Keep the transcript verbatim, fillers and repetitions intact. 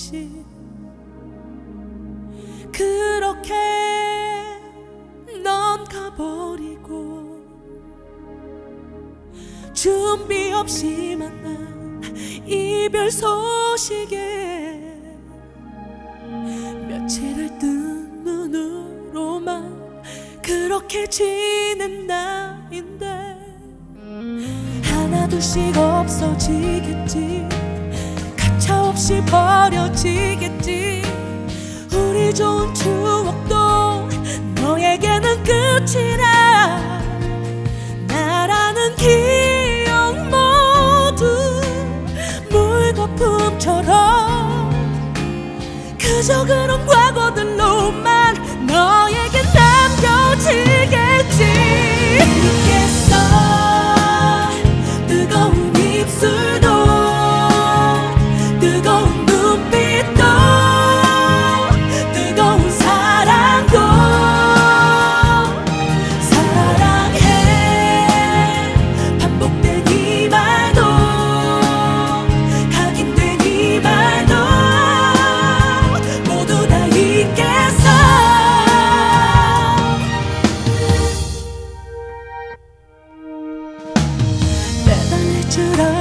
없이 그렇게 넌 가버리고 준비 없이 만난 이별 소식에 며칠을 뜬 눈으로만 그렇게 지낸 나인데 하나둘씩 없어지겠지, 가차없이 버려지겠지. 우리 좋은 추억도 너에게는 끝이라. 나라는 기억 모두 물거품처럼 그저 그런 과거들로만 너에게 남겨지겠지. 있겠어 뜨거운 입술도 뜨거운 눈빛도 뜨거운 사랑도 사랑해 반복된 이 말도 각인된 이 말도 모두 다 있겠어. 매달릴 줄 알아